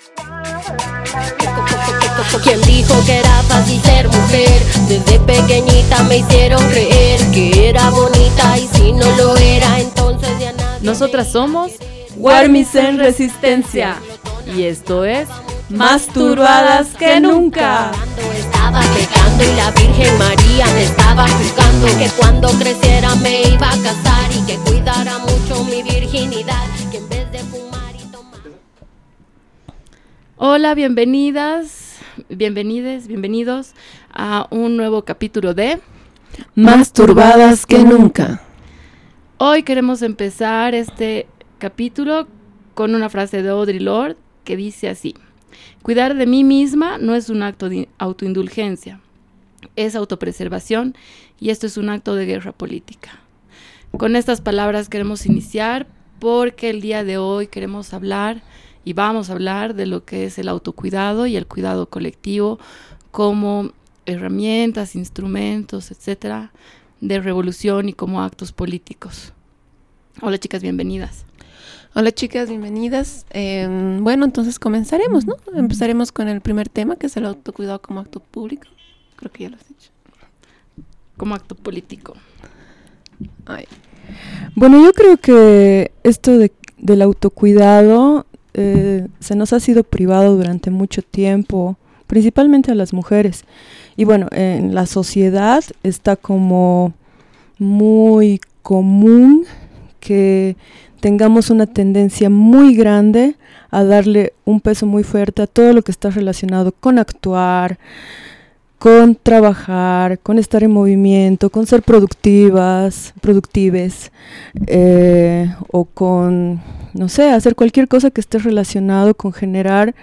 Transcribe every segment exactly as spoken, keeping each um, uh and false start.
¿Quién dijo que era fácil ser mujer? Desde pequeñita me hicieron creer que era bonita y si no lo era, entonces ya nadie. Nosotras somos Warmis en Resistencia y esto es Más Turbadas que Nunca. Estaba pecando y la Virgen María me estaba juzgando, que cuando creciera me iba a casar y que cuidara mucho mi virginidad, que en vez de fumar y tomar. Hola, bienvenidas, bienvenides, bienvenidos a un nuevo capítulo de Más Turbadas que Nunca. Hoy queremos empezar este capítulo con una frase de Audre Lorde que dice así: cuidar de mí misma no es un acto de autoindulgencia, es autopreservación y esto es un acto de guerra política. Con estas palabras queremos iniciar porque el día de hoy queremos hablar y vamos a hablar de lo que es el autocuidado y el cuidado colectivo como herramientas, instrumentos, etcétera, de revolución y como actos políticos. Hola chicas, bienvenidas. Hola chicas, bienvenidas. Eh, bueno, entonces comenzaremos, ¿no? Empezaremos con el primer tema, que es el autocuidado como acto público. Creo que ya lo has dicho. Como acto político. Ay. Bueno, yo creo que esto de, del autocuidado eh, se nos ha sido privado durante mucho tiempo, principalmente a las mujeres. Y bueno, en la sociedad está como muy común que tengamos una tendencia muy grande a darle un peso muy fuerte a todo lo que está relacionado con actuar, con trabajar, con estar en movimiento, con ser productivas, productives, eh, o con, no sé, hacer cualquier cosa que esté relacionado con generar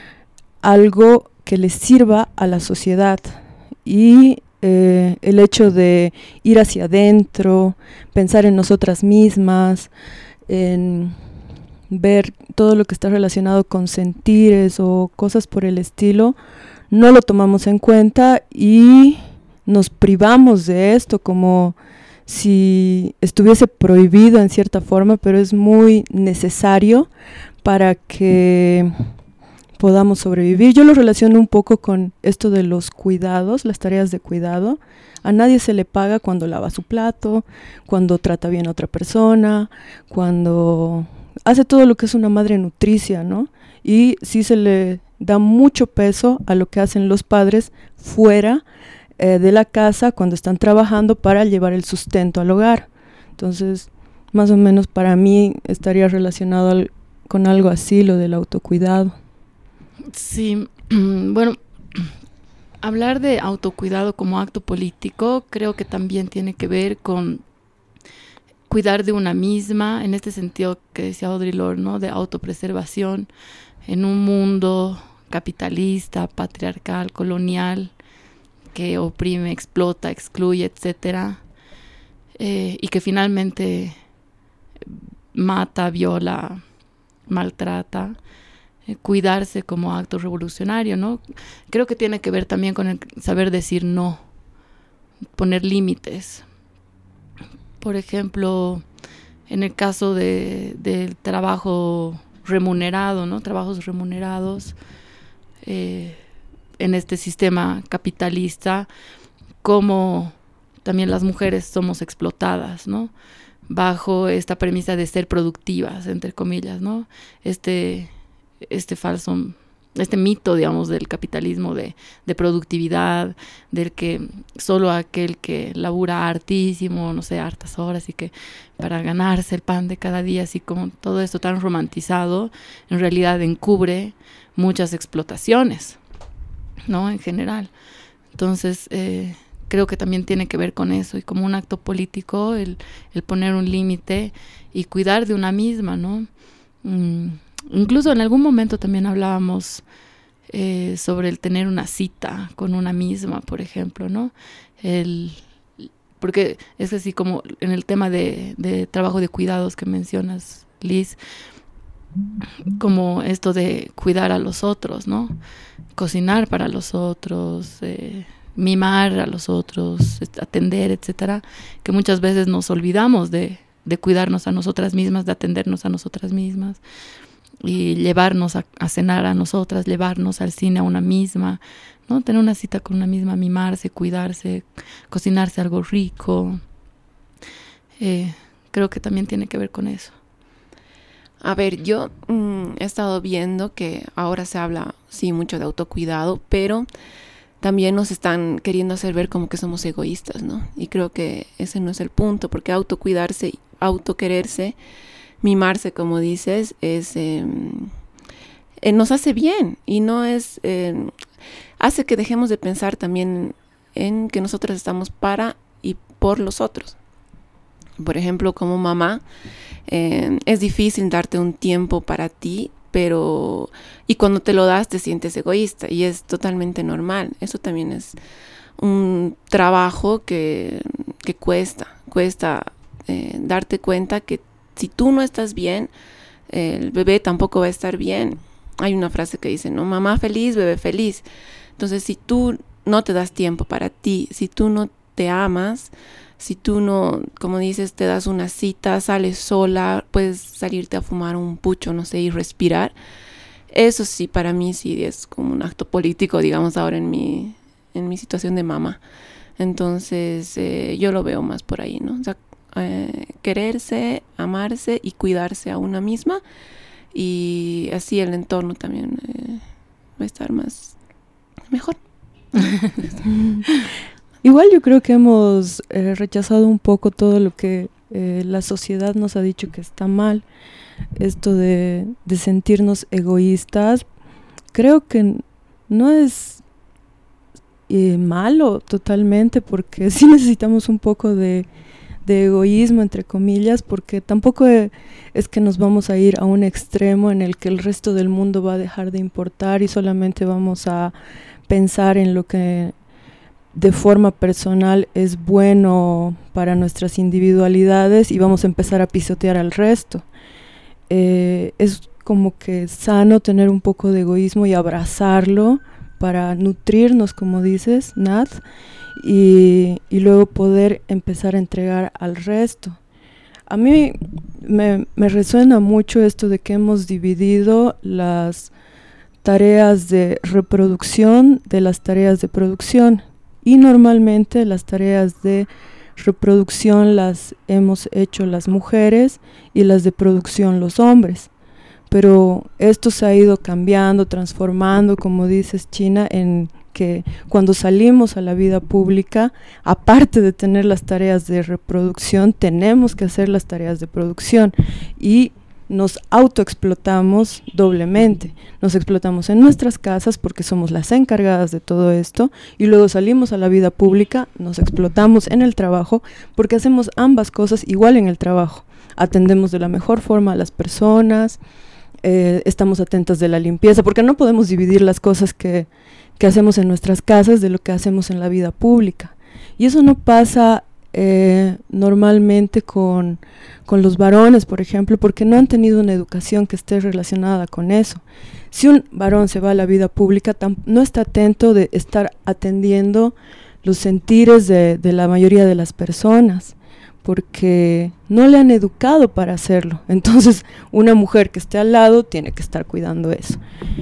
algo que les sirva a la sociedad. Y eh, el hecho de ir hacia adentro, pensar en nosotras mismas, en ver todo lo que está relacionado con sentires o cosas por el estilo, no lo tomamos en cuenta y nos privamos de esto como si estuviese prohibido en cierta forma, pero es muy necesario para que podamos sobrevivir. Yo lo relaciono un poco con esto de los cuidados, las tareas de cuidado. A nadie se le paga cuando lava su plato, cuando trata bien a otra persona, cuando hace todo lo que es una madre nutricia, ¿no? Y sí se le da mucho peso a lo que hacen los padres fuera eh, de la casa cuando están trabajando para llevar el sustento al hogar. Entonces, más o menos para mí estaría relacionado al, con algo así, lo del autocuidado. Sí, bueno, hablar de autocuidado como acto político creo que también tiene que ver con cuidar de una misma, en este sentido que decía Audre Lorde, ¿no? De autopreservación en un mundo capitalista, patriarcal, colonial, que oprime, explota, excluye, etcétera, eh, y que finalmente mata, viola, maltrata. Eh, cuidarse como acto revolucionario, ¿no? Creo que tiene que ver también con el saber decir no, poner límites. Por ejemplo, en el caso de, del trabajo remunerado, ¿no? Trabajos remunerados eh, en este sistema capitalista, como también las mujeres somos explotadas, ¿no? Bajo esta premisa de ser productivas, entre comillas, ¿no? Este, este falso, este mito, digamos, del capitalismo de, de productividad, del que solo aquel que labura hartísimo, no sé, hartas horas y que para ganarse el pan de cada día, así como todo esto tan romantizado, en realidad encubre muchas explotaciones, ¿no? En general. Entonces, eh, creo que también tiene que ver con eso, y como un acto político, el, el poner un límite y cuidar de una misma, ¿no? Mm, incluso en algún momento también hablábamos eh, sobre el tener una cita con una misma, por ejemplo, ¿no? El, porque es así como en el tema de, de trabajo de cuidados que mencionas, Liz, como esto de cuidar a los otros, ¿no? Cocinar para los otros, eh, mimar a los otros, atender, etcétera, que muchas veces nos olvidamos de, de cuidarnos a nosotras mismas, de atendernos a nosotras mismas. y llevarnos a, a cenar a nosotras, llevarnos al cine a una misma, ¿no? Tener una cita con una misma, mimarse, cuidarse, cocinarse algo rico. Eh, creo que también tiene que ver con eso. A ver, yo mmm, he estado viendo que ahora se habla, sí, mucho de autocuidado, pero también nos están queriendo hacer ver como que somos egoístas, ¿no? Y creo que ese no es el punto, porque autocuidarse, autoquererse, mimarse, como dices, es eh, eh, nos hace bien y no es eh, hace que dejemos de pensar también en que nosotros estamos para y por los otros. Por ejemplo, como mamá, eh, es difícil darte un tiempo para ti, pero y cuando te lo das te sientes egoísta y es totalmente normal. Eso también es un trabajo que, que cuesta, cuesta eh, darte cuenta que si tú no estás bien, eh, el bebé tampoco va a estar bien. Hay una frase que dice, ¿no? Mamá feliz, bebé feliz. Entonces, si tú no te das tiempo para ti, si tú no te amas, si tú no, como dices, te das una cita, sales sola, puedes salirte a fumar un pucho, no sé, y respirar. Eso sí, para mí sí es como un acto político, digamos, ahora en mi, en mi situación de mamá. Entonces, eh, yo lo veo más por ahí, ¿no? O sea, eh, quererse, amarse y cuidarse a una misma. Y así el entorno también eh, va a estar más mejor. Igual yo creo que hemos eh, rechazado un poco todo lo que eh, la sociedad nos ha dicho que está mal. Esto de, de sentirnos egoístas, creo que no es eh, malo totalmente, porque sí necesitamos un poco de, de egoísmo, entre comillas, porque tampoco es que nos vamos a ir a un extremo en el que el resto del mundo va a dejar de importar y solamente vamos a pensar en lo que de forma personal es bueno para nuestras individualidades y vamos a empezar a pisotear al resto. Eh, es como que sano tener un poco de egoísmo y abrazarlo para nutrirnos, como dices, Nat, y, y luego poder empezar a entregar al resto. A mí me, me resuena mucho esto de que hemos dividido las tareas de reproducción de las tareas de producción, y normalmente las tareas de reproducción las hemos hecho las mujeres y las de producción los hombres. Pero esto se ha ido cambiando, transformando, como dices, China, en que cuando salimos a la vida pública, aparte de tener las tareas de reproducción, tenemos que hacer las tareas de producción y nos autoexplotamos doblemente. Nos explotamos en nuestras casas porque somos las encargadas de todo esto y luego salimos a la vida pública, nos explotamos en el trabajo porque hacemos ambas cosas igual en el trabajo. Atendemos de la mejor forma a las personas, eh, estamos atentas de la limpieza, porque no podemos dividir las cosas que, que hacemos en nuestras casas de lo que hacemos en la vida pública. Y eso no pasa Eh, normalmente con, con los varones, por ejemplo, porque no han tenido una educación que esté relacionada con eso. Si un varón se va a la vida pública, tam- no está atento de estar atendiendo los sentires de, de la mayoría de las personas, porque no le han educado para hacerlo. Entonces, una mujer que esté al lado tiene que estar cuidando eso.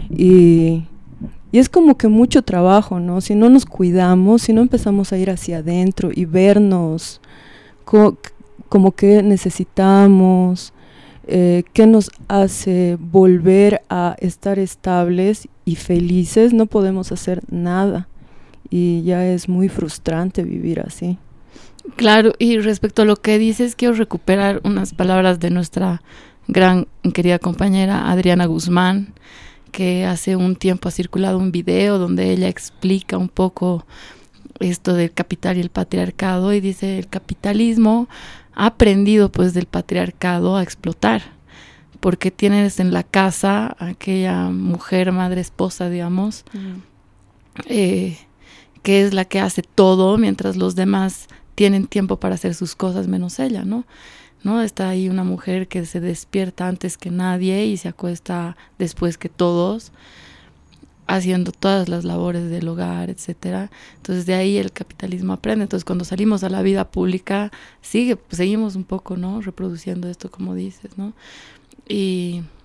Y... Y es como que mucho trabajo, ¿no? Si no nos cuidamos, si no empezamos a ir hacia adentro y vernos co- como que necesitamos, eh, qué nos hace volver a estar estables y felices, no podemos hacer nada. Y ya es muy frustrante vivir así. Claro, y respecto a lo que dices, quiero recuperar unas palabras de nuestra gran querida compañera Adriana Guzmán, que hace un tiempo ha circulado un video donde ella explica un poco esto del capital y el patriarcado, y dice: el capitalismo ha aprendido pues del patriarcado a explotar, porque tienes en la casa a aquella mujer, madre, esposa, digamos, mm. eh, que es la que hace todo, mientras los demás tienen tiempo para hacer sus cosas menos ella, ¿no? ¿No? Está ahí una mujer que se despierta antes que nadie y se acuesta después que todos, haciendo todas las labores del hogar, etcétera. Entonces de ahí el capitalismo aprende. Entonces cuando salimos a la vida pública, sigue, pues, seguimos un poco, ¿no? Reproduciendo esto, como dices, ¿no? Y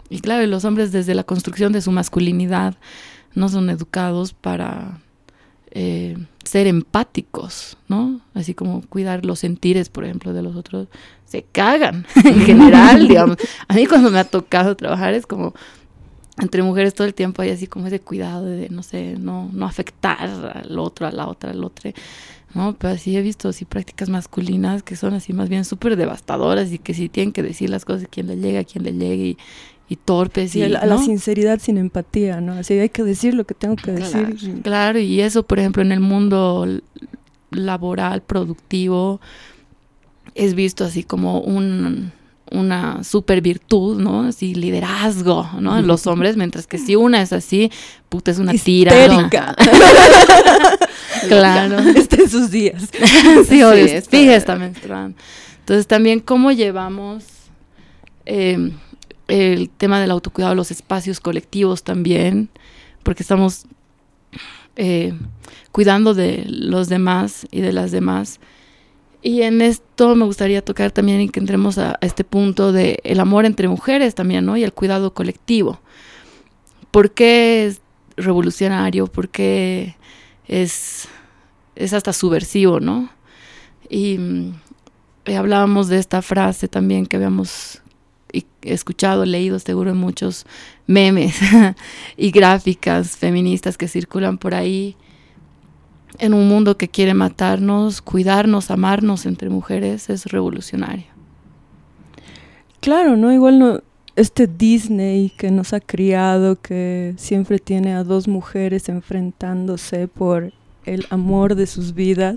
y claro, los hombres desde la construcción de su masculinidad no son educados para eh, ser empáticos, ¿no? Así como cuidar los sentires, por ejemplo, de los otros. Se cagan en general, digamos. A mí cuando me ha tocado trabajar es como entre mujeres todo el tiempo hay así como ese cuidado de, no sé, no, no afectar al otro, a la otra, al otro, ¿no? Pero así he visto así prácticas masculinas que son así más bien súper devastadoras y que sí tienen que decir las cosas a quien le llegue, a quien le llegue y, y torpes. Sí, y, a la, ¿no? la sinceridad sin empatía, ¿no? Así hay que decir lo que tengo que decir. Claro, claro, y eso, por ejemplo, en el mundo laboral, productivo, es visto así como un... una super virtud, ¿no? Así, liderazgo, ¿no? En los hombres, mientras que si una es así, puta, es una histérica. Claro. Está en sus días. Sí, obvio, Sí, está... fija, está menstruando. Entonces, también, ¿cómo llevamos eh, el tema del autocuidado a los espacios colectivos también? Porque estamos eh, cuidando de los demás y de las demás. Y en esto me gustaría tocar también y que entremos a, a este punto de el amor entre mujeres también, ¿no? Y el cuidado colectivo. ¿Por qué es revolucionario? ¿Por qué es, es hasta subversivo, ¿no? Y eh, hablábamos de esta frase también que habíamos y, escuchado, leído seguro en muchos memes y gráficas feministas que circulan por ahí. En un mundo que quiere matarnos, cuidarnos, amarnos entre mujeres es revolucionario. Claro, ¿no? Igual no, este Disney que nos ha criado, que siempre tiene a dos mujeres enfrentándose por el amor de sus vidas.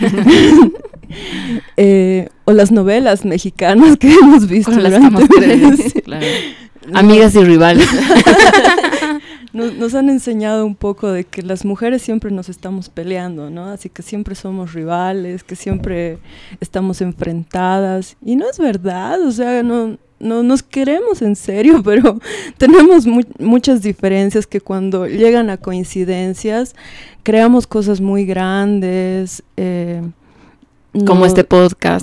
eh, o las novelas mexicanas que hemos visto. Con las que claro. Amigas y rivales. Nos, nos han enseñado un poco de que las mujeres siempre nos estamos peleando, ¿no? Así que siempre somos rivales, que siempre estamos enfrentadas. Y no es verdad, o sea, no, no nos queremos en serio, pero tenemos mu- muchas diferencias que cuando llegan a coincidencias, creamos cosas muy grandes. Eh, Como no, este podcast.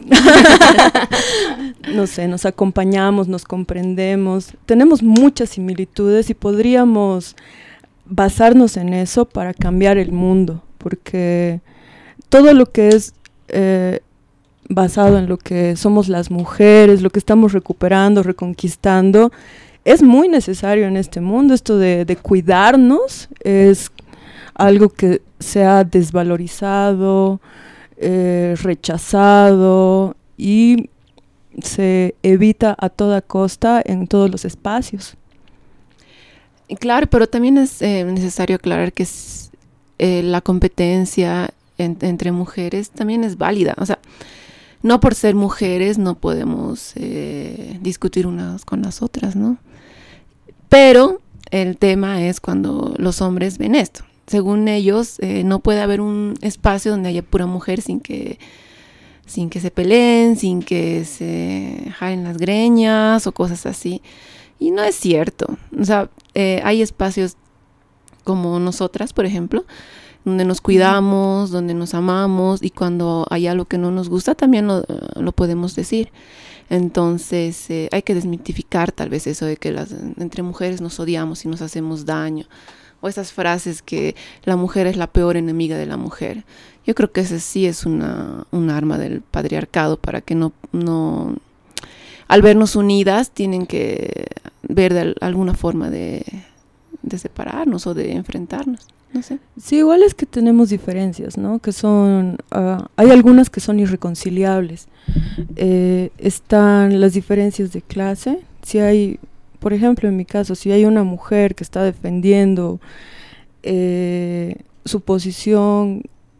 No sé, nos acompañamos, nos comprendemos, tenemos muchas similitudes y podríamos basarnos en eso para cambiar el mundo, porque todo lo que es eh, basado en lo que somos las mujeres, lo que estamos recuperando, reconquistando, es muy necesario en este mundo. Esto de, de cuidarnos es algo que se ha desvalorizado, eh, rechazado y se evita a toda costa en todos los espacios. Claro, pero también es eh, necesario aclarar que es, eh, la competencia en, entre mujeres también es válida. O sea, no por ser mujeres no podemos eh, discutir unas con las otras, ¿no? Pero el tema es cuando los hombres ven esto. Según ellos, eh, no puede haber un espacio donde haya pura mujer sin que sin que se peleen, sin que se jalen las greñas o cosas así. Y no es cierto. O sea, eh, hay espacios como nosotras, por ejemplo, donde nos cuidamos, donde nos amamos, y cuando hay algo que no nos gusta también lo, lo podemos decir. Entonces eh, hay que desmitificar tal vez eso de que las, entre mujeres nos odiamos y nos hacemos daño. O esas frases que la mujer es la peor enemiga de la mujer. Yo creo que ese sí es una, un arma del patriarcado para que no, no, al vernos unidas, tienen que ver de alguna forma de, de separarnos o de enfrentarnos. No sé. Sí, igual es que tenemos diferencias, ¿no? Que son, uh, hay algunas que son irreconciliables. Eh, están las diferencias de clase. Si hay, por ejemplo, en mi caso, si hay una mujer que está defendiendo eh, su posición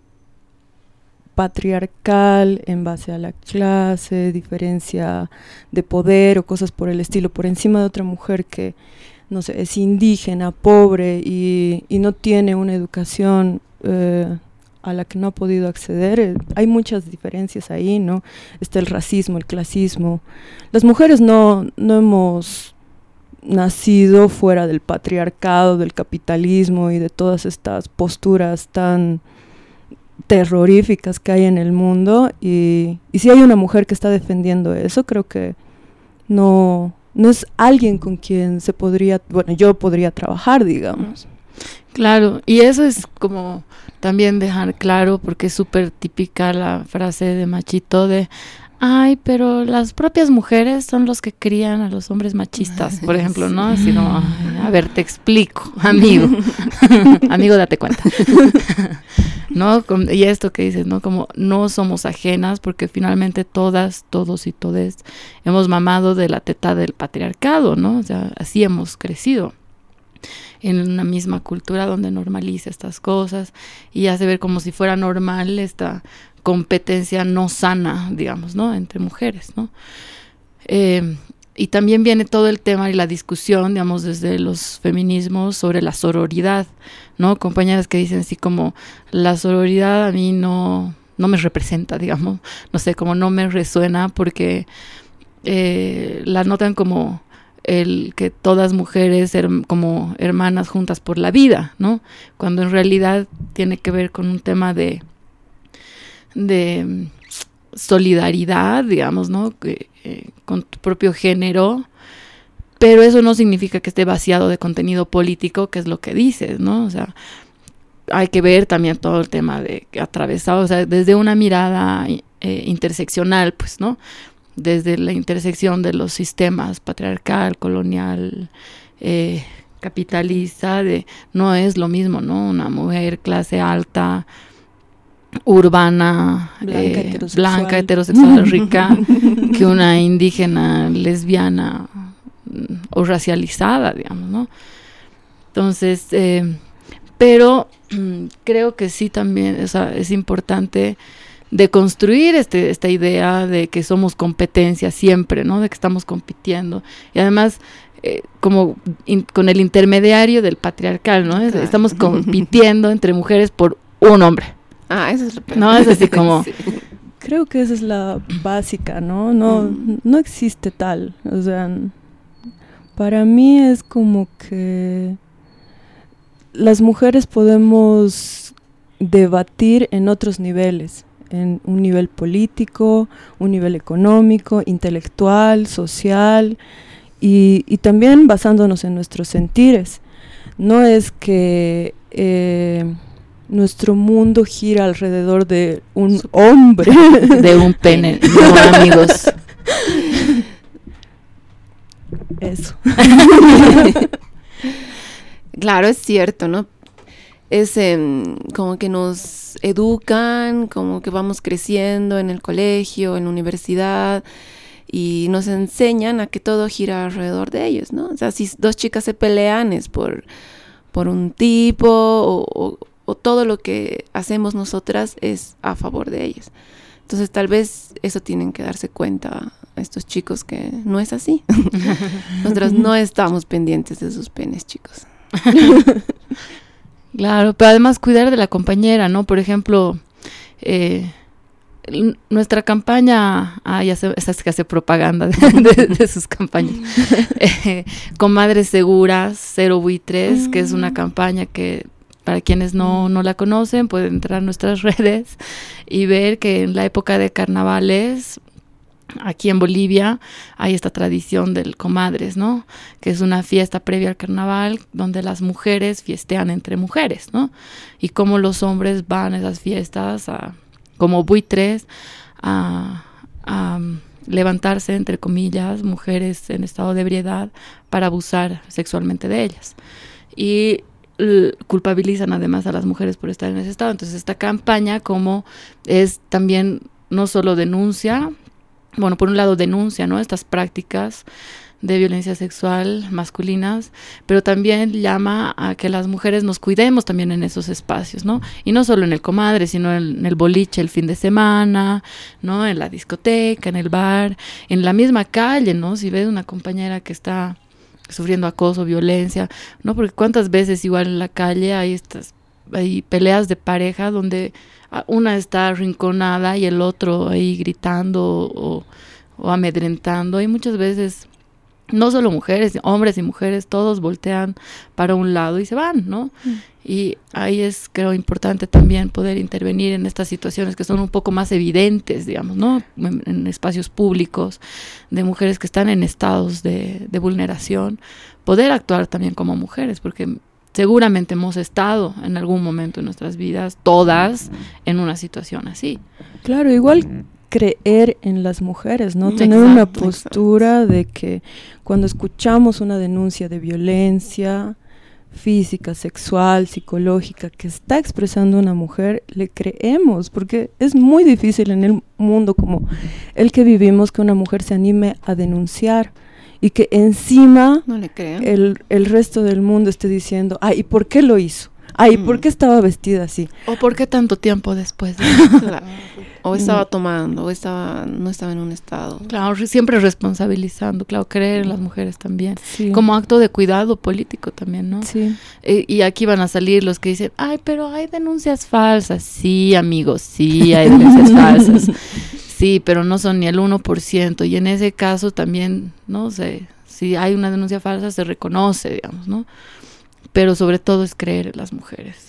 patriarcal en base a la clase, diferencia de poder o cosas por el estilo, por encima de otra mujer que, no sé, es indígena, pobre y, y no tiene una educación eh, a la que no ha podido acceder, eh, hay muchas diferencias ahí, ¿no? Está el racismo, el clasismo. Las mujeres no, no hemos nacido fuera del patriarcado, del capitalismo y de todas estas posturas tan terroríficas que hay en el mundo, y, y si hay una mujer que está defendiendo eso, creo que no, no es alguien con quien se podría, bueno, yo podría trabajar, digamos. Claro, y eso es como también dejar claro, porque es súper típica la frase de Machito de, ay, pero las propias mujeres son los que crían a los hombres machistas, por ejemplo, ¿no? Así como, ay, a ver, te explico, amigo, amigo, date cuenta. ¿No? Y esto que dices, ¿no? Como no somos ajenas, porque finalmente todas, todos y todes hemos mamado de la teta del patriarcado, ¿no? O sea, así hemos crecido en una misma cultura donde normaliza estas cosas y hace ver como si fuera normal esta competencia no sana, digamos, ¿no? Entre mujeres, ¿no? Eh, y también viene todo el tema y la discusión, digamos, desde los feminismos sobre la sororidad, ¿no? Compañeras que dicen así como, la sororidad a mí no, no me representa, digamos, no sé, como no me resuena porque eh, la notan como el que todas mujeres her- como hermanas juntas por la vida, ¿no? Cuando en realidad tiene que ver con un tema de, de solidaridad, digamos, ¿no? Que, eh, con tu propio género, pero eso no significa que esté vaciado de contenido político, que es lo que dices, ¿no? O sea, hay que ver también todo el tema de atravesado, o sea, desde una mirada eh, interseccional, pues, ¿no? Desde la intersección de los sistemas patriarcal, colonial, eh, capitalista, de no es lo mismo, ¿no? Una mujer clase alta, urbana, blanca, eh, heterosexual. blanca, heterosexual, rica, que una indígena, lesbiana o racializada, digamos, ¿no? Entonces, eh, pero mm, creo que sí también, o sea, es importante deconstruir este, esta idea de que somos competencia siempre, ¿no? De que estamos compitiendo. Y además, eh, como in, con el intermediario del patriarcal, ¿no? Claro. Estamos compitiendo entre mujeres por un hombre. Ah, eso es lo peor. No, es así como... Sí. Creo que esa es la básica, ¿no? No, mm. no existe tal. O sea, para mí es como que las mujeres podemos debatir en otros niveles. En un nivel político, un nivel económico, intelectual, social y, y también basándonos en nuestros sentires. No es que eh, nuestro mundo gira alrededor de un hombre. De un pene, no, amigos. Eso. Claro, es cierto, ¿no? Es eh, como que nos educan, como que vamos creciendo en el colegio, en la universidad y nos enseñan a que todo gira alrededor de ellos, ¿no? O sea, si dos chicas se pelean es por, por un tipo o, o, o todo lo que hacemos nosotras es a favor de ellos. Entonces tal vez eso tienen que darse cuenta estos chicos que no es así. Nosotras no estamos pendientes de sus penes, chicos. Claro, pero además cuidar de la compañera, ¿no? Por ejemplo, eh, l- nuestra campaña, ah, ya sé, esa es que hace propaganda de, de, de sus campañas, eh, Comadres Seguras, Cero Buitres, mm. que es una campaña que para quienes no, no la conocen pueden entrar a nuestras redes y ver que en la época de carnavales, aquí en Bolivia hay esta tradición del comadres, ¿no? Que es una fiesta previa al carnaval donde las mujeres fiestean entre mujeres, ¿no? Y cómo los hombres van a esas fiestas a, como buitres a, a levantarse, entre comillas, mujeres en estado de ebriedad para abusar sexualmente de ellas. Y l- culpabilizan además a las mujeres por estar en ese estado. Entonces esta campaña como es también no solo denuncia, bueno, por un lado denuncia, ¿no? Estas prácticas de violencia sexual masculinas, pero también llama a que las mujeres nos cuidemos también en esos espacios, ¿no? Y no solo en el comadre, sino en, en el boliche el fin de semana, ¿no? En la discoteca, en el bar, en la misma calle, ¿no? Si ves una compañera que está sufriendo acoso, violencia, ¿no? Porque cuántas veces igual en la calle hay estas hay peleas de pareja donde una está arrinconada y el otro ahí gritando o, o amedrentando, y muchas veces no solo mujeres, hombres y mujeres, todos voltean para un lado y se van, ¿no? Mm. Y ahí es, creo, importante también poder intervenir en estas situaciones que son un poco más evidentes, digamos, ¿no? En, en espacios públicos, de mujeres que están en estados de, de vulneración, poder actuar también como mujeres, porque seguramente hemos estado en algún momento en nuestras vidas, todas, en una situación así. Claro, igual creer en las mujeres, ¿no? Tener Exacto, una postura exacto. de que cuando escuchamos una denuncia de violencia física, sexual, psicológica que está expresando una mujer, le creemos, porque es muy difícil en el mundo como el que vivimos que una mujer se anime a denunciar y que encima no le crean. el, el resto del mundo esté diciendo, ay, ¿y por qué lo hizo? Ay, ¿por qué estaba vestida así? ¿O por qué tanto tiempo después? Claro. O estaba tomando, o estaba no estaba en un estado. Claro, siempre responsabilizando, claro, creer en las mujeres también. Sí. Como acto de cuidado político también, ¿no? Sí. Eh, y aquí van a salir los que dicen, ay, pero hay denuncias falsas. Sí, amigos, sí, hay denuncias falsas. Sí, pero no son ni el uno por ciento. Y en ese caso también, no sé, si hay una denuncia falsa se reconoce, digamos, ¿no? Pero sobre todo es creer en las mujeres.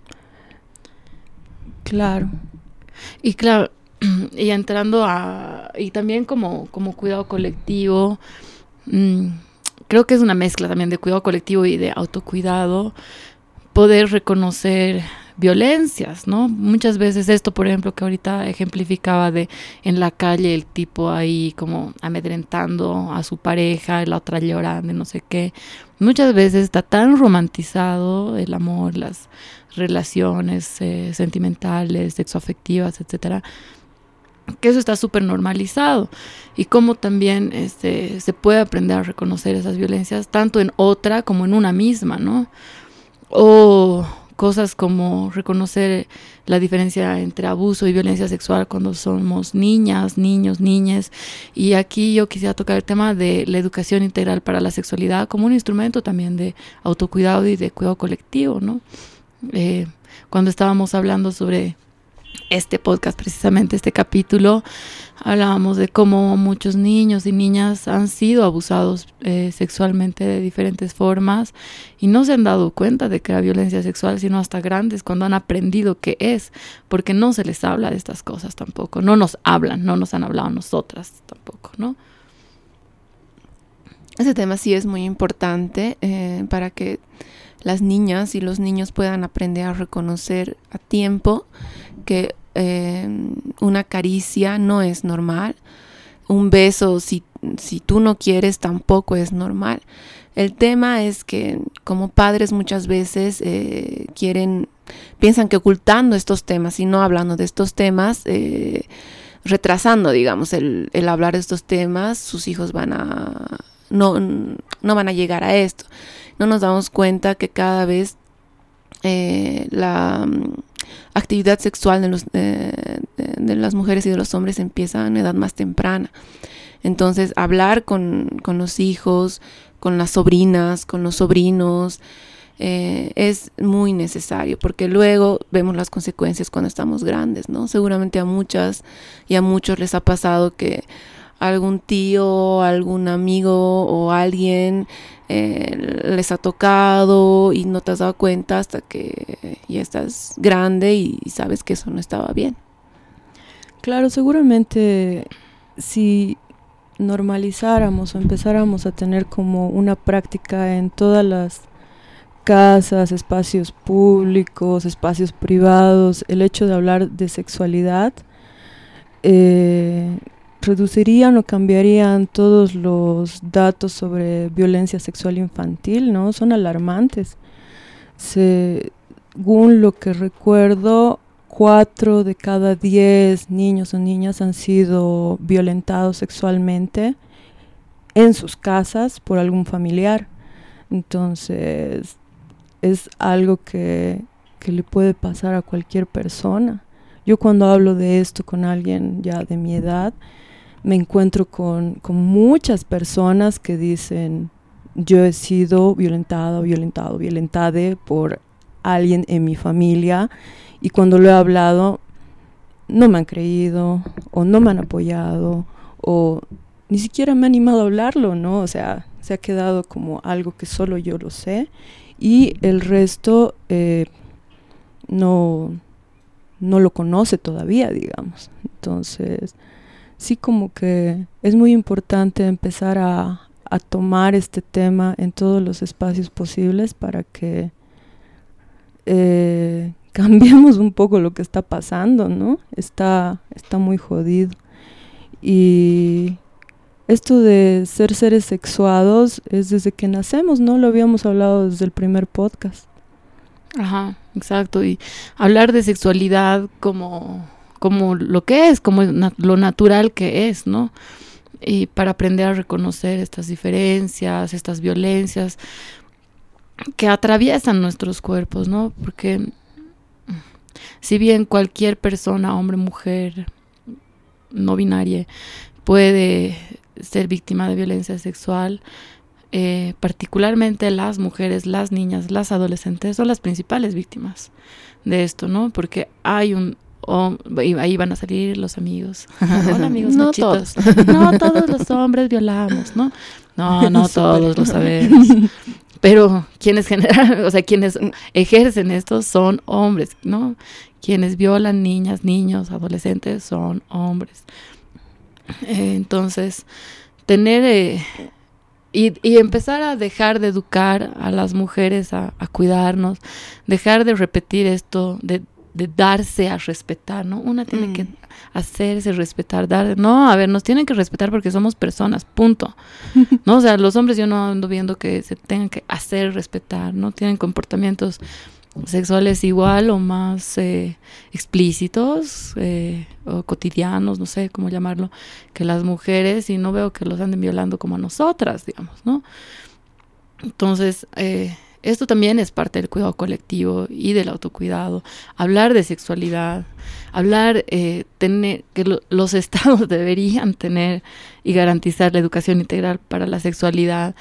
Claro. Y claro, y entrando a, y también como, como cuidado colectivo, mmm, creo que es una mezcla también de cuidado colectivo y de autocuidado, poder reconocer violencias, ¿no? Muchas veces esto, por ejemplo, que ahorita ejemplificaba de en la calle el tipo ahí como amedrentando a su pareja, la otra llorando, no sé qué. Muchas veces está tan romantizado el amor, las relaciones eh, sentimentales, sexoafectivas, etcétera, que eso está súper normalizado. Y cómo también este, se puede aprender a reconocer esas violencias tanto en otra como en una misma, ¿no? O cosas como reconocer la diferencia entre abuso y violencia sexual cuando somos niñas, niños, niñes. Y aquí yo quisiera tocar el tema de la educación integral para la sexualidad como un instrumento también de autocuidado y de cuidado colectivo, ¿no? Eh, cuando estábamos hablando sobre este podcast, precisamente este capítulo, hablábamos de cómo muchos niños y niñas han sido abusados eh, sexualmente de diferentes formas y no se han dado cuenta de que era violencia sexual, sino hasta grandes cuando han aprendido qué es, porque no se les habla de estas cosas tampoco, no nos hablan, no nos han hablado a nosotras tampoco, ¿no? Ese tema sí es muy importante eh, para que las niñas y los niños puedan aprender a reconocer a tiempo que eh, una caricia no es normal, un beso si, si tú no quieres tampoco es normal. El tema es que como padres muchas veces eh, quieren, piensan que ocultando estos temas y no hablando de estos temas, eh, retrasando, digamos, el, el hablar de estos temas, sus hijos van a no, no van a llegar a esto. No nos damos cuenta que cada vez eh, la um, actividad sexual de, los, eh, de, de las mujeres y de los hombres empieza a una edad más temprana. Entonces, hablar con, con los hijos, con las sobrinas, con los sobrinos, eh, es muy necesario, porque luego vemos las consecuencias cuando estamos grandes, ¿no? Seguramente a muchas y a muchos les ha pasado que algún tío, algún amigo o alguien eh, les ha tocado y no te has dado cuenta hasta que ya estás grande y sabes que eso no estaba bien. Claro, seguramente si normalizáramos o empezáramos a tener como una práctica en todas las casas, espacios públicos, espacios privados, el hecho de hablar de sexualidad, eh, reducirían o cambiarían todos los datos sobre violencia sexual infantil, ¿no? Son alarmantes. Según lo que recuerdo, cuatro de cada diez niños o niñas han sido violentados sexualmente en sus casas por algún familiar. Entonces, es algo que, que le puede pasar a cualquier persona. Yo cuando hablo de esto con alguien ya de mi edad, me encuentro con, con muchas personas que dicen, yo he sido violentado, violentado, violentada por alguien en mi familia, y cuando lo he hablado no me han creído o no me han apoyado o ni siquiera me he animado a hablarlo, ¿no? O sea, se ha quedado como algo que solo yo lo sé y el resto eh, no, no lo conoce todavía, digamos. Entonces, sí, como que es muy importante empezar a, a tomar este tema en todos los espacios posibles para que eh, cambiemos un poco lo que está pasando, ¿no? Está, está muy jodido. Y esto de ser seres sexuados es desde que nacemos, ¿no? Lo habíamos hablado desde el primer podcast. Ajá, exacto. Y hablar de sexualidad como, como lo que es, como na- lo natural que es, ¿no? Y para aprender a reconocer estas diferencias, estas violencias que atraviesan nuestros cuerpos, ¿no? Porque si bien cualquier persona, hombre, mujer, no binaria, puede ser víctima de violencia sexual, eh, particularmente las mujeres, las niñas, las adolescentes son las principales víctimas de esto, ¿no? Porque hay un... Oh, y ahí van a salir los amigos. Hola, amigos No machitos. todos. No todos los hombres violamos, ¿no? No, no todos lo sabemos. Pero quienes generan, o sea, quienes ejercen esto son hombres, ¿no? Quienes violan niñas, niños, adolescentes son hombres. Eh, entonces, tener eh, y, y empezar a dejar de educar a las mujeres a, a cuidarnos, dejar de repetir esto de de darse a respetar, ¿no? Una tiene mm. que hacerse respetar, dar, no, a ver, nos tienen que respetar porque somos personas, punto, ¿no? O sea, los hombres yo no ando viendo que se tengan que hacer respetar, ¿no? Tienen comportamientos sexuales igual o más eh, explícitos eh, o cotidianos, no sé cómo llamarlo, que las mujeres, y no veo que los anden violando como a nosotras, digamos, ¿no? Entonces, eh, esto también es parte del cuidado colectivo y del autocuidado. Hablar de sexualidad, hablar, eh, tener que lo, los estados deberían tener y garantizar la educación integral para la sexualidad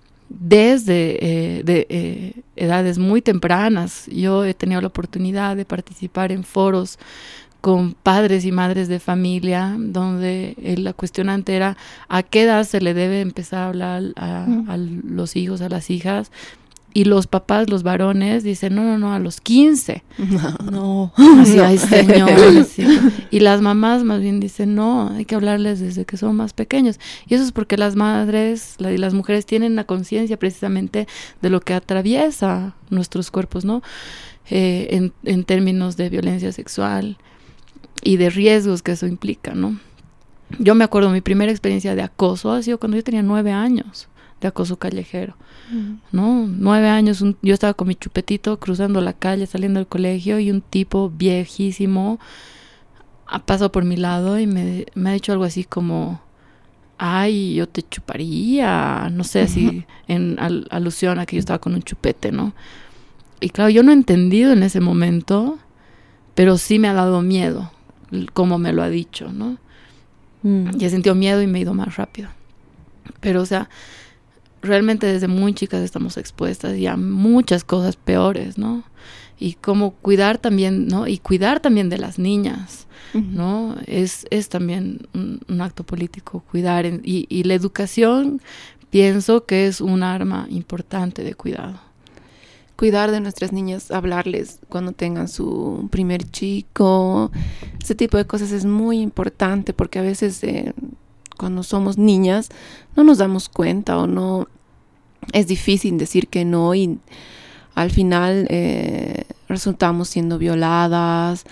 desde eh, de, eh, edades muy tempranas. Yo he tenido la oportunidad de participar en foros con padres y madres de familia, donde eh, la cuestionante era a qué edad se le debe empezar a hablar a, mm. a los hijos, a las hijas. Y los papás, los varones, dicen, no, no, no, a los quince. No. Así, ay, señores. Sí. Y las mamás más bien dicen, no, hay que hablarles desde que son más pequeños. Y eso es porque las madres la, y las mujeres tienen la conciencia precisamente de lo que atraviesa nuestros cuerpos, ¿no? Eh, en, en términos de violencia sexual y de riesgos que eso implica, ¿no? Yo me acuerdo, mi primera experiencia de acoso ha sido cuando yo tenía nueve años. De acoso callejero, ¿no? Nueve años, un, yo estaba con mi chupetito cruzando la calle, saliendo del colegio, y un tipo viejísimo ha pasado por mi lado y me, me ha dicho algo así como, ay, yo te chuparía, no sé, así, uh-huh. en al, alusión a que yo estaba con un chupete, ¿no? Y claro, yo no he entendido en ese momento, pero sí me ha dado miedo, como me lo ha dicho, ¿no? Mm. Y he sentido miedo y me he ido más rápido. Pero, o sea, realmente desde muy chicas estamos expuestas y a muchas cosas peores, ¿no? Y cómo cuidar también, ¿no? Y cuidar también de las niñas, uh-huh. ¿no? Es, es también un, un acto político, cuidar. En, y, y la educación, pienso que es un arma importante de cuidado. Cuidar de nuestras niñas, hablarles cuando tengan su primer chico, ese tipo de cosas es muy importante porque a veces... Eh, cuando somos niñas no nos damos cuenta o no, es difícil decir que no y al final eh, resultamos siendo violadas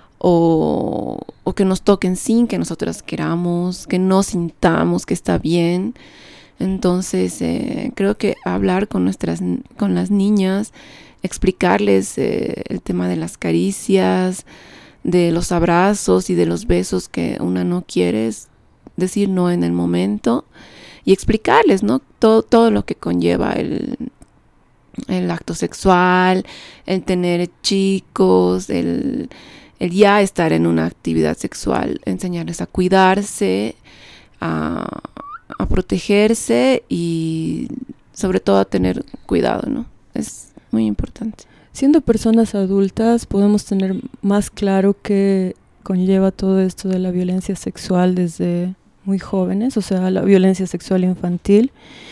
o, o que nos toquen sin que nosotras queramos, que no sintamos que está bien. Entonces eh, creo que hablar con nuestras con las niñas, explicarles eh, el tema de las caricias, de los abrazos y de los besos que una no quiere, es decir no en el momento y explicarles, ¿no? Todo, todo lo que conlleva el, el acto sexual, el tener chicos, el, el ya estar en una actividad sexual, enseñarles a cuidarse, a, a protegerse y sobre todo a tener cuidado, ¿no? Es muy importante. Siendo personas adultas podemos tener más claro qué conlleva todo esto de la violencia sexual desde muy jóvenes, o sea, la violencia sexual infantil,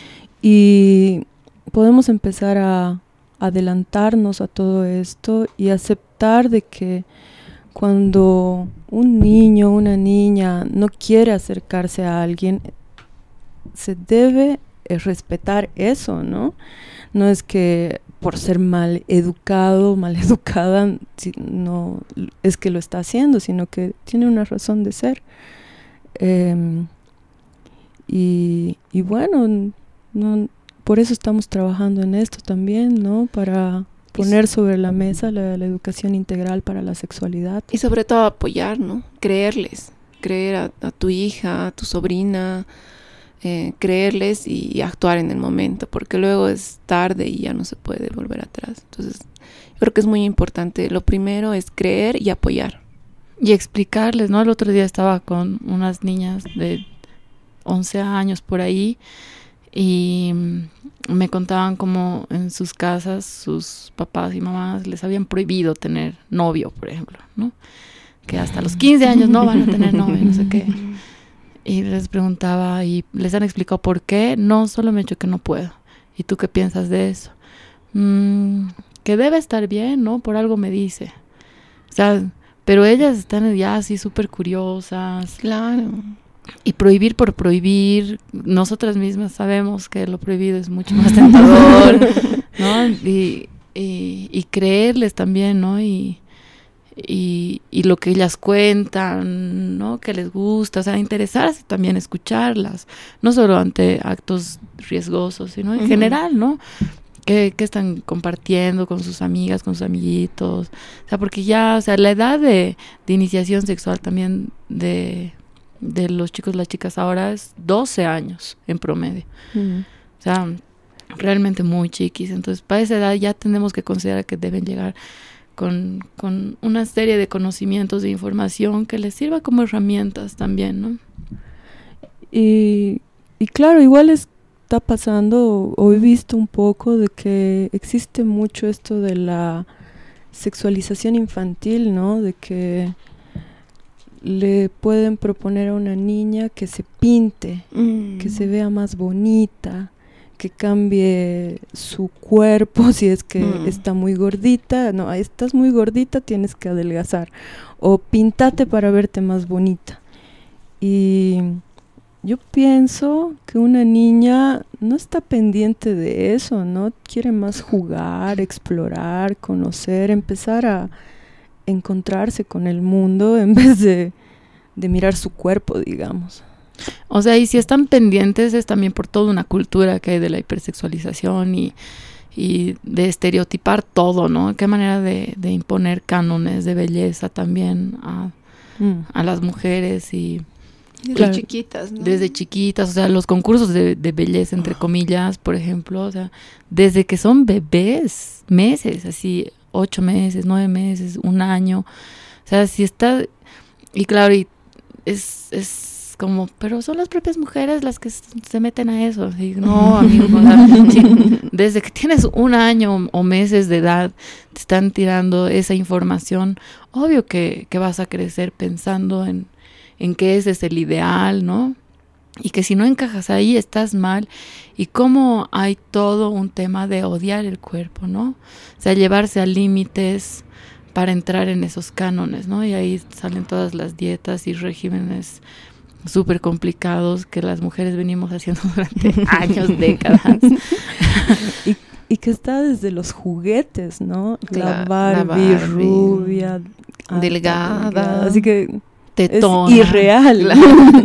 y podemos empezar a adelantarnos a todo esto y aceptar de que cuando un niño o una niña no quiere acercarse a alguien, se debe eh, respetar eso, ¿no? No es que por ser mal educado, mal educada, si, no es que lo está haciendo, sino que tiene una razón de ser. Eh, y, y bueno, no, por eso estamos trabajando en esto también, ¿no? Para poner sobre la mesa la, la educación integral para la sexualidad. Y sobre todo apoyar, ¿no? Creerles, creer a, a tu hija, a tu sobrina, eh, creerles y, y actuar en el momento, porque luego es tarde y ya no se puede volver atrás. Entonces, yo creo que es muy importante. Lo primero es creer y apoyar. Y explicarles, ¿no? El otro día estaba con unas niñas de once años por ahí y me contaban cómo en sus casas sus papás y mamás les habían prohibido tener novio, por ejemplo, ¿no? Que hasta los quince años no van a tener novio, no sé qué. Y les preguntaba y les han explicado por qué. No, solo me he dicho que no puedo. ¿Y tú qué piensas de eso? Mm, que debe estar bien, ¿no? Por algo me dice. O sea, pero ellas están ya así súper curiosas. Claro. Y prohibir por prohibir, nosotras mismas sabemos que lo prohibido es mucho más tentador, ¿no? Y, y, y creerles también, ¿no? Y, y, y lo que ellas cuentan, ¿no? Que les gusta, o sea, interesarse también, escucharlas, no solo ante actos riesgosos, sino en uh-huh. general, ¿no? ¿Qué, qué están compartiendo con sus amigas, con sus amiguitos? O sea, porque ya, o sea, la edad de, de iniciación sexual también de... de los chicos y las chicas ahora es doce años en promedio. Mm. O sea, realmente muy chiquis. Entonces, para esa edad ya tenemos que considerar que deben llegar con, con una serie de conocimientos, de información que les sirva como herramientas también, ¿no? Y, y claro, igual está pasando, o he visto un poco de que existe mucho esto de la sexualización infantil, ¿no? De que le pueden proponer a una niña que se pinte, mm. que se vea más bonita, que cambie su cuerpo si es que mm. está muy gordita. No, estás muy gordita, tienes que adelgazar. O píntate para verte más bonita. Y yo pienso que una niña no está pendiente de eso, ¿no? Quiere más jugar, explorar, conocer, empezar a encontrarse con el mundo en vez de, de mirar su cuerpo, digamos. O sea, y si están pendientes es también por toda una cultura que hay de la hipersexualización y, y de estereotipar todo, ¿no? Qué manera de, de imponer cánones de belleza también a, mm. a las mujeres y... Desde claro, chiquitas, ¿no? Desde chiquitas, o sea, los concursos de, de belleza, entre oh. comillas, por ejemplo, o sea, desde que son bebés, meses, así... ocho meses, nueve meses, un año, o sea, si está, y claro, y es, es como, pero son las propias mujeres las que se meten a eso, y no, amigo, o sea, si, desde que tienes un año o meses de edad, te están tirando esa información, obvio que, que vas a crecer pensando en, en que ese es el ideal, ¿no? Y que si no encajas ahí estás mal, y cómo hay todo un tema de odiar el cuerpo, ¿no? O sea, llevarse a límites para entrar en esos cánones, ¿no? Y ahí salen todas las dietas y regímenes súper complicados que las mujeres venimos haciendo durante años, décadas. y, y que está desde los juguetes, ¿no? La, la, Barbie, la Barbie rubia, delgada, delgada, así que tetona, es irreal. Claro.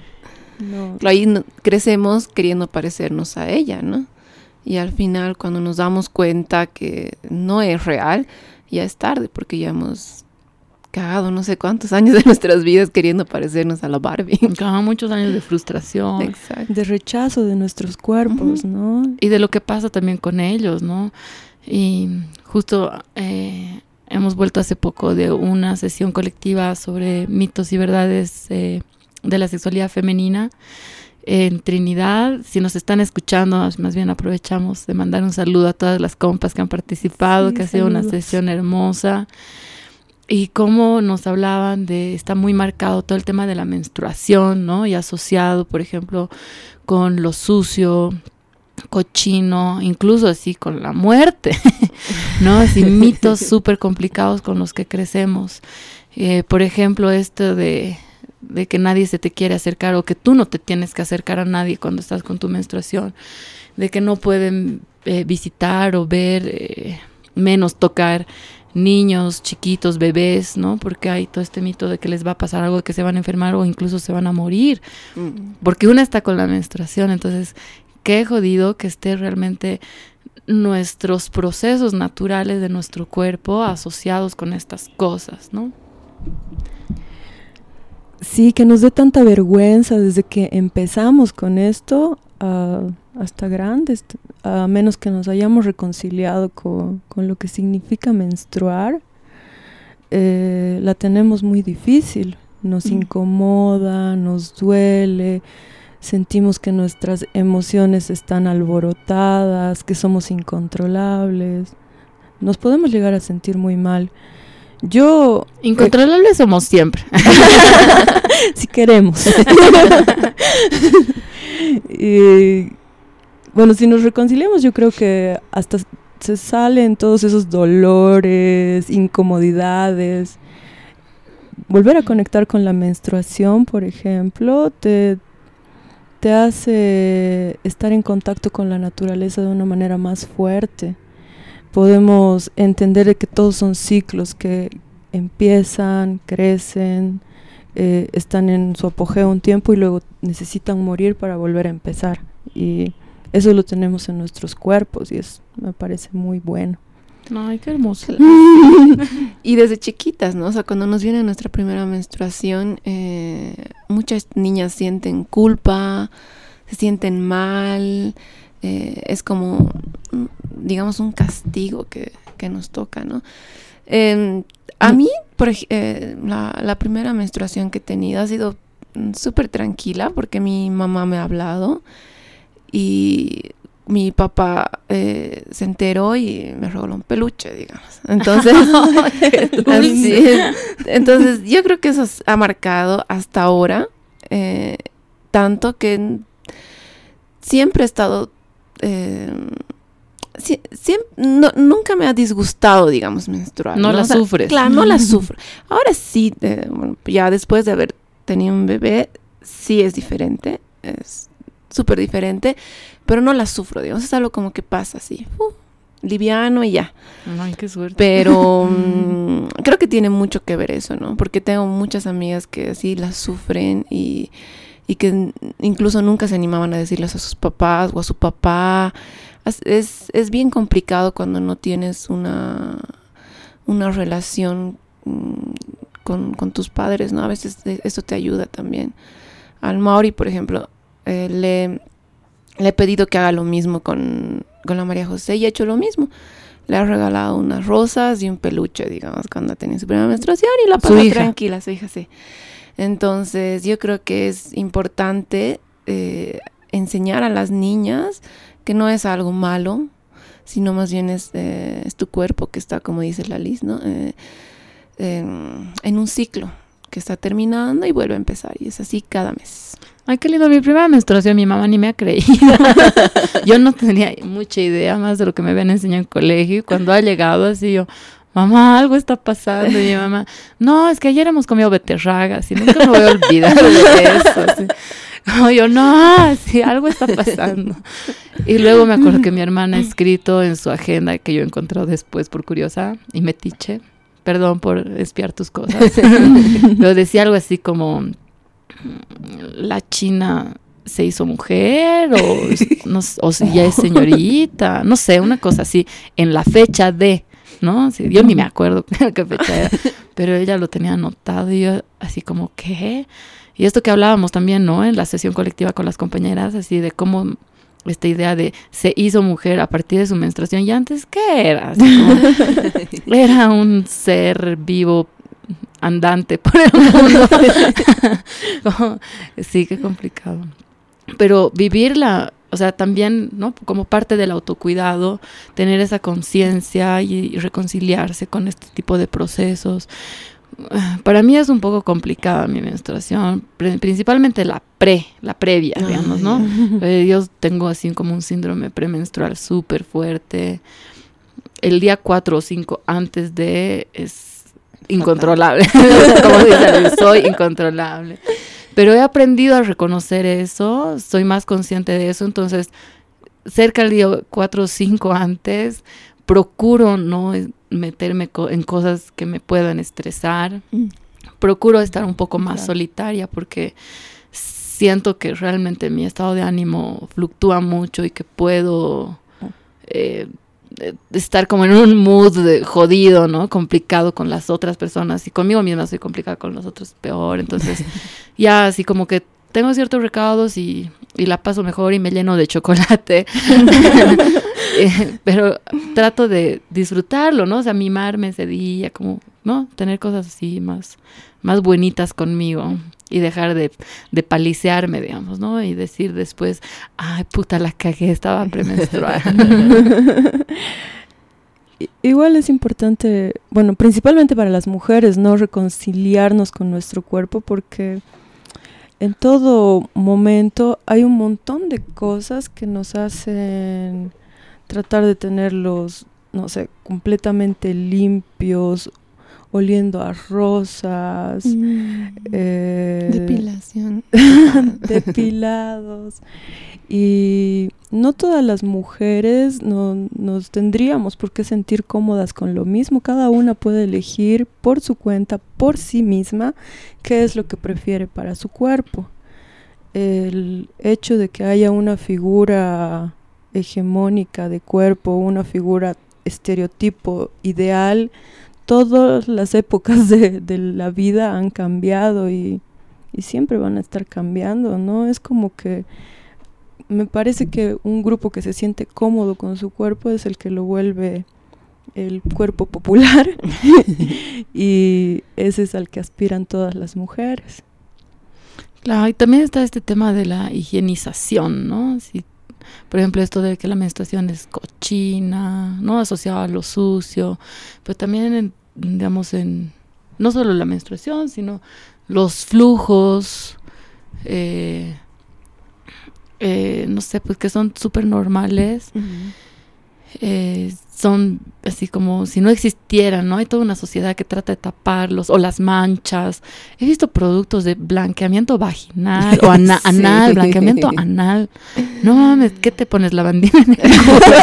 No. Ahí no, crecemos queriendo parecernos a ella, ¿no? Y al final, cuando nos damos cuenta que no es real, ya es tarde, porque ya hemos cagado no sé cuántos años de nuestras vidas queriendo parecernos a la Barbie. Claro, muchos años de frustración. Exacto. De rechazo de nuestros cuerpos, uh-huh. ¿no? Y de lo que pasa también con ellos, ¿no? Y justo eh, hemos vuelto hace poco de una sesión colectiva sobre mitos y verdades eh, de la sexualidad femenina en Trinidad. Si nos están escuchando, más bien aprovechamos de mandar un saludo a todas las compas que han participado, sí, que ha sido una sesión hermosa. y cómo nos hablaban de, está muy marcado todo el tema de la menstruación, ¿no? Y asociado, por ejemplo, con lo sucio, cochino, incluso así con la muerte, ¿no? Así mitos súper complicados con los que crecemos. Eh, por ejemplo, esto de, de que nadie se te quiere acercar o que tú no te tienes que acercar a nadie cuando estás con tu menstruación, de que no pueden eh, visitar o ver, eh, menos tocar niños chiquitos, bebés, ¿no? Porque hay todo este mito de que les va a pasar algo, de que se van a enfermar o incluso se van a morir, mm. porque una está con la menstruación. Entonces, qué jodido que esté realmente nuestros procesos naturales de nuestro cuerpo asociados con estas cosas, ¿no? Sí, que nos dé tanta vergüenza desde que empezamos con esto uh, hasta grandes, a menos que nos hayamos reconciliado con, con lo que significa menstruar, eh, la tenemos muy difícil, nos mm. incomoda, nos duele, sentimos que nuestras emociones están alborotadas, que somos incontrolables, nos podemos llegar a sentir muy mal. Yo incontrolables eh, somos siempre si queremos. Y bueno, si nos reconciliamos, yo creo que hasta se salen todos esos dolores, incomodidades. Volver a conectar con la menstruación, por ejemplo, te te hace estar en contacto con la naturaleza de una manera más fuerte. Podemos entender que todos son ciclos que empiezan, crecen, eh, están en su apogeo un tiempo y luego necesitan morir para volver a empezar. Y eso lo tenemos en nuestros cuerpos y es, me parece muy bueno. Ay, qué hermoso. Y desde chiquitas, ¿no? O sea, cuando nos viene nuestra primera menstruación, eh, muchas niñas sienten culpa, se sienten mal, eh, es como, digamos, un castigo que, que nos toca, ¿no? Eh, a mí, por ej- eh, la, la primera menstruación que he tenido ha sido súper tranquila porque mi mamá me ha hablado y mi papá eh, se enteró y me regaló un peluche, digamos. Entonces, así es. Entonces yo creo que eso ha marcado hasta ahora, eh, tanto que siempre he estado, eh, si, siempre, no, nunca me ha disgustado, digamos, menstruar. No, ¿no? la O sea, sufres. Claro, no la sufro. Ahora sí, eh, bueno, ya después de haber tenido un bebé, sí es diferente, es súper diferente, pero no la sufro, digamos, es algo como que pasa así, uh, liviano y ya. Ay, qué suerte. Pero um, creo que tiene mucho que ver eso, ¿no? Porque tengo muchas amigas que así las sufren y, y que incluso nunca se animaban a decirles a sus papás o a su papá. Es, es bien complicado cuando no tienes una, una relación um, con, con tus padres, ¿no? A veces eso te ayuda también. Al Mauri, por ejemplo, eh, le... Le he pedido que haga lo mismo con, con la María José y ha hecho lo mismo. Le ha regalado unas rosas y un peluche, digamos, cuando ha tenido su primera menstruación y la pasa tranquila, su hija, sí. Entonces, yo creo que es importante eh, enseñar a las niñas que no es algo malo, sino más bien es, eh, es tu cuerpo que está, como dice la Liz, ¿no? Eh, eh, en un ciclo que está terminando y vuelve a empezar. Y es así cada mes. Ay, qué lindo. Mi primera menstruación, mi mamá ni me ha creído. Yo no tenía mucha idea más de lo que me habían enseñado en colegio. Y cuando ha llegado así yo, mamá, algo está pasando. Y mi mamá, no, es que ayer hemos comido beterragas y nunca me voy a olvidar de eso. Así. No, yo, no, sí, algo está pasando. Y luego me acuerdo que mi hermana ha escrito en su agenda, que yo he encontrado después por curiosa y metiche. Perdón por espiar tus cosas. Pero decía algo así como... la China se hizo mujer o, no, o si ya es señorita, no sé, una cosa así, en la fecha de, ¿no? Sí, yo ni me acuerdo qué fecha era, pero ella lo tenía anotado y yo así como, ¿qué? Y esto que hablábamos también, ¿no? En la sesión colectiva con las compañeras, así de cómo esta idea de se hizo mujer a partir de su menstruación, y antes, ¿qué era? Así como, era un ser vivo andante por el mundo. Como, sí, qué complicado. Pero vivir la, o sea, también, ¿no? Como parte del autocuidado, tener esa conciencia y, y reconciliarse con este tipo de procesos. Para mí es un poco complicada mi menstruación, principalmente la pre, la previa, digamos, ¿no? Eh, yo tengo así como un síndrome premenstrual súper fuerte. El día cuatro o cinco antes de es incontrolable. Como dicen, soy incontrolable. Pero he aprendido a reconocer eso, soy más consciente de eso, entonces cerca del día cuatro o cinco antes procuro no meterme co- en cosas que me puedan estresar. Mm. Procuro estar un poco más claro. solitaria porque siento que realmente mi estado de ánimo fluctúa mucho y que puedo eh, estar como en un mood de jodido, ¿no? Complicado con las otras personas y conmigo misma soy complicada con los otros peor. Entonces ya así como que tengo ciertos recaudos y, y la paso mejor y me lleno de chocolate. eh, pero trato de disfrutarlo, ¿no? O sea, mimarme ese día, como, ¿no? Tener cosas así más, más buenitas conmigo y dejar de, de palisearme, digamos, ¿no? Y decir después, ay, puta, la cagué, estaba premenstruada. Igual es importante, bueno, principalmente para las mujeres, ¿no? Reconciliarnos con nuestro cuerpo porque en todo momento hay un montón de cosas que nos hacen tratar de tenerlos, no sé, completamente limpios, oliendo a rosas, mm. eh, depilación, depilados. Y no todas las mujeres no, nos tendríamos por qué sentir cómodas con lo mismo. Cada una puede elegir por su cuenta, por sí misma, qué es lo que prefiere para su cuerpo. El hecho de que haya una figura hegemónica de cuerpo, una figura estereotipo ideal, todas las épocas de, de la vida han cambiado y, y siempre van a estar cambiando, ¿no? Es como que me parece que un grupo que se siente cómodo con su cuerpo es el que lo vuelve el cuerpo popular y ese es al que aspiran todas las mujeres. Claro, y también está este tema de la higienización, ¿no? Si, por ejemplo, esto de que la menstruación es cochina, ¿no? Asociada a lo sucio, pero también, en, digamos, en no solo la menstruación, sino los flujos, eh, Eh, no sé, pues que son súper normales, uh-huh. eh, son así como si no existieran, ¿no? Hay toda una sociedad que trata de taparlos, o las manchas. He visto productos de blanqueamiento vaginal, o ana- sí. anal, blanqueamiento anal. No mames, ¿qué te pones? Lavandina en el culo.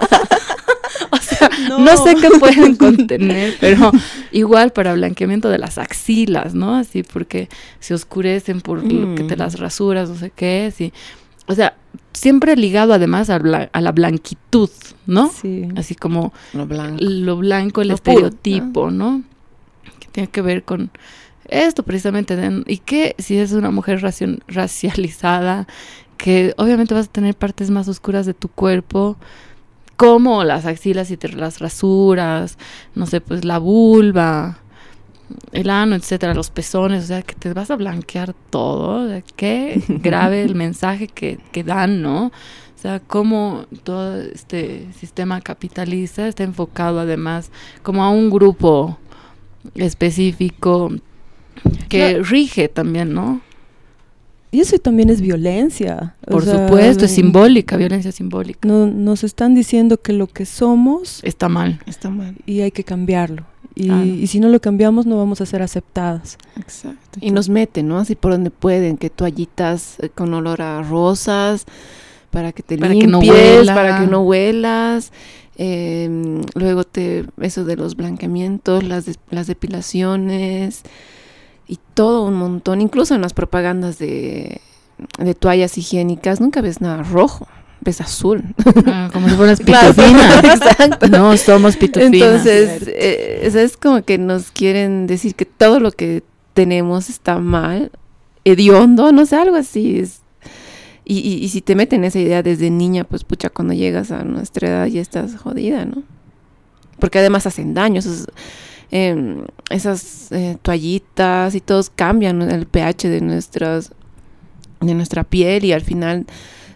O sea, no. no sé qué pueden contener, pero igual para blanqueamiento de las axilas, ¿no? Así porque se oscurecen por mm. lo que te las rasuras, no sé qué, sí. O sea, siempre ligado además a, bla- a la blanquitud, ¿no? Sí. Así como lo blanco, lo blanco el lo estereotipo, puro, ¿no? ¿no? Que tiene que ver con esto precisamente. De, ¿y qué si es una mujer raci- racializada? Que obviamente vas a tener partes más oscuras de tu cuerpo, como las axilas y te las rasuras, no sé, pues la vulva, el ano, etcétera, los pezones, o sea, que te vas a blanquear todo. O sea, qué grave el mensaje que, que dan, ¿no? O sea, cómo todo este sistema capitalista está enfocado además como a un grupo específico que no. rige también, ¿no? Y eso también es violencia. Por o sea, supuesto, es simbólica, violencia simbólica. No, nos están diciendo que lo que somos está mal. Está mal. Y hay que cambiarlo. Y, claro. y si no lo cambiamos no vamos a ser aceptadas. Exacto. Y nos meten, ¿no? Así por donde pueden, que toallitas eh, con olor a rosas, para que te para limpies, que no huela. para que no huelas. Eh, luego te eso de los blanqueamientos, las, de, las depilaciones y todo un montón. Incluso en las propagandas de, de toallas higiénicas nunca ves nada rojo. Ves azul. Ah, como si fueras pitufinas. Claro, exacto. No, somos pitufinas. Entonces, eh, es como que nos quieren decir que todo lo que tenemos está mal, hediondo, no sé, algo así. Es, y, y, y si te meten esa idea desde niña, pues pucha, cuando llegas a nuestra edad ya estás jodida, ¿no? Porque además hacen daño. Esos, eh, esas eh, toallitas y todos cambian el pH de nuestras de nuestra piel y al final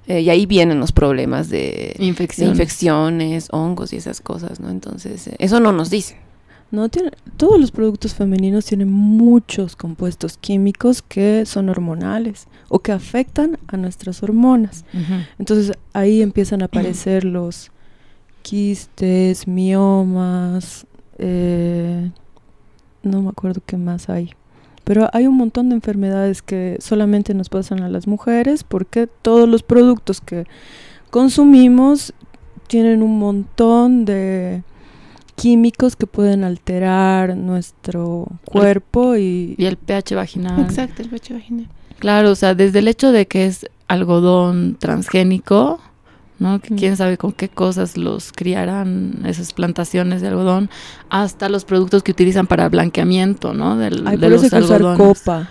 Eh, y ahí vienen los problemas de, Infecciones. de infecciones, hongos y esas cosas, ¿no? Entonces, eh, eso no nos dicen. No tiene, todos los productos femeninos tienen muchos compuestos químicos que son hormonales o que afectan a nuestras hormonas. Uh-huh. Entonces ahí empiezan a aparecer los quistes, miomas, eh, no me acuerdo qué más hay. Pero hay un montón de enfermedades que solamente nos pasan a las mujeres porque todos los productos que consumimos tienen un montón de químicos que pueden alterar nuestro cuerpo y, y el pH vaginal. Exacto, el pH vaginal. Claro, o sea, desde el hecho de que es algodón transgénico, ¿no? Que quién sabe con qué cosas los criarán esas plantaciones de algodón, hasta los productos que utilizan para blanqueamiento, ¿no? Del, Ay, de por los eso hay que usar algodones. copa.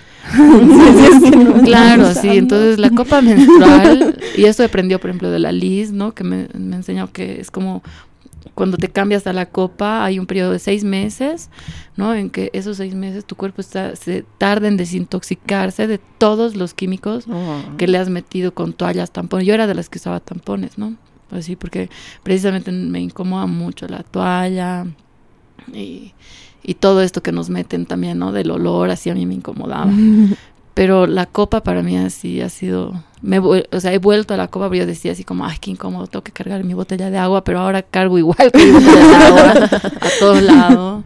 Claro, sí, entonces la copa menstrual, y esto aprendió, por ejemplo, de la Liz, ¿no? Que me, me enseñó que es como cuando te cambias a la copa, hay un periodo de seis meses, ¿no? En que esos seis meses tu cuerpo está, se tarda en desintoxicarse de todos los químicos Oh. que le has metido con toallas, tampones. Yo era de las que usaba tampones, ¿no? Pues sí, porque precisamente me incomoda mucho la toalla y, y todo esto que nos meten también, ¿no? Del olor, así a mí me incomodaba. Pero la copa para mí así ha sido... Me, o sea, he vuelto a la copa, pero yo decía así como, ay, qué incómodo, tengo que cargar mi botella de agua, pero ahora cargo igual que mi botella de agua a todos lados.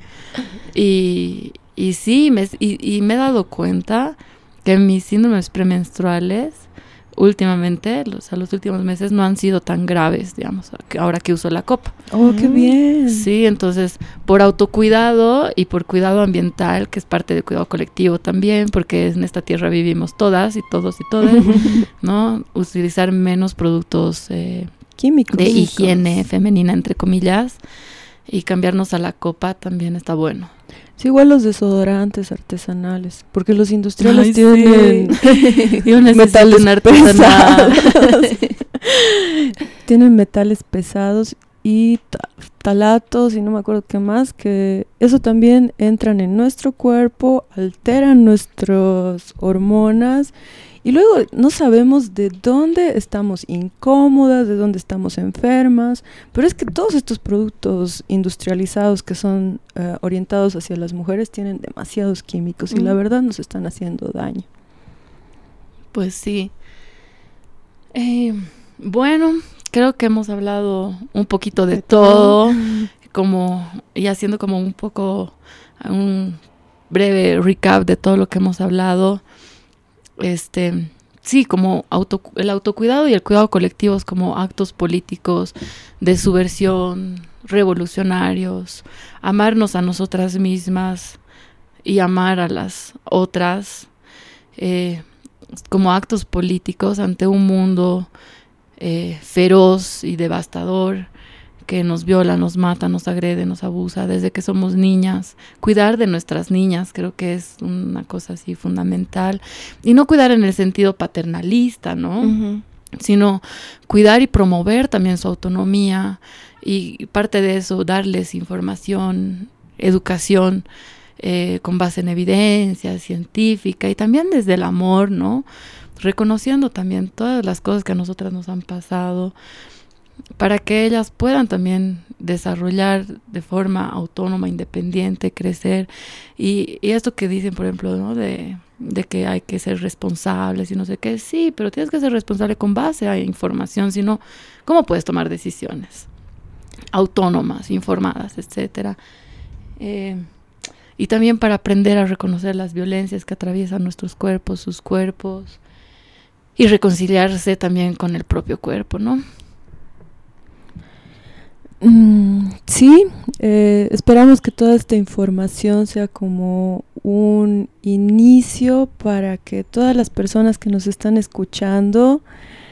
Y, y sí, me, y, y me he dado cuenta que mis síndromes premenstruales últimamente, los, o sea, los últimos meses no han sido tan graves, digamos, que ahora que uso la copa. Oh, qué bien. Sí, entonces, por autocuidado y por cuidado ambiental, que es parte del cuidado colectivo también, porque en esta tierra vivimos todas y todos y todas, ¿no? Utilizar menos productos eh, Químicos. de Químicos. higiene femenina, entre comillas, y cambiarnos a la copa también está bueno. Sí, igual los desodorantes artesanales, porque los industriales Ay, tienen sí. Yo necesito metales un artesanal. pesados. Tienen metales pesados y ta- talatos y no me acuerdo qué más, que eso también entran en nuestro cuerpo, alteran nuestras hormonas y luego no sabemos de dónde estamos incómodas, de dónde estamos enfermas, pero es que todos estos productos industrializados que son uh, orientados hacia las mujeres tienen demasiados químicos y mm. la verdad nos están haciendo daño. Pues sí. Eh, bueno, creo que hemos hablado un poquito de, de todo, todo, como y haciendo como un poco un breve recap de todo lo que hemos hablado. Este, sí, como auto, el autocuidado y el cuidado colectivo es como actos políticos de subversión, revolucionarios, amarnos a nosotras mismas y amar a las otras, eh, como actos políticos ante un mundo eh, feroz y devastador que nos viola, nos mata, nos agrede, nos abusa desde que somos niñas. Cuidar de nuestras niñas creo que es una cosa así fundamental. Y no cuidar en el sentido paternalista, ¿no? Uh-huh. Sino cuidar y promover también su autonomía y parte de eso, darles información, educación eh, con base en evidencia científica y también desde el amor, ¿no? Reconociendo también todas las cosas que a nosotras nos han pasado, para que ellas puedan también desarrollar de forma autónoma, independiente, crecer. Y, y esto que dicen, por ejemplo, ¿no? de, de que hay que ser responsables y no sé qué, sí, pero tienes que ser responsable con base a información, si no, ¿cómo puedes tomar decisiones autónomas, informadas, etcétera? Eh, y también para aprender a reconocer las violencias que atraviesan nuestros cuerpos, sus cuerpos, y reconciliarse también con el propio cuerpo, ¿no? Mm, sí, eh, esperamos que toda esta información sea como un inicio para que todas las personas que nos están escuchando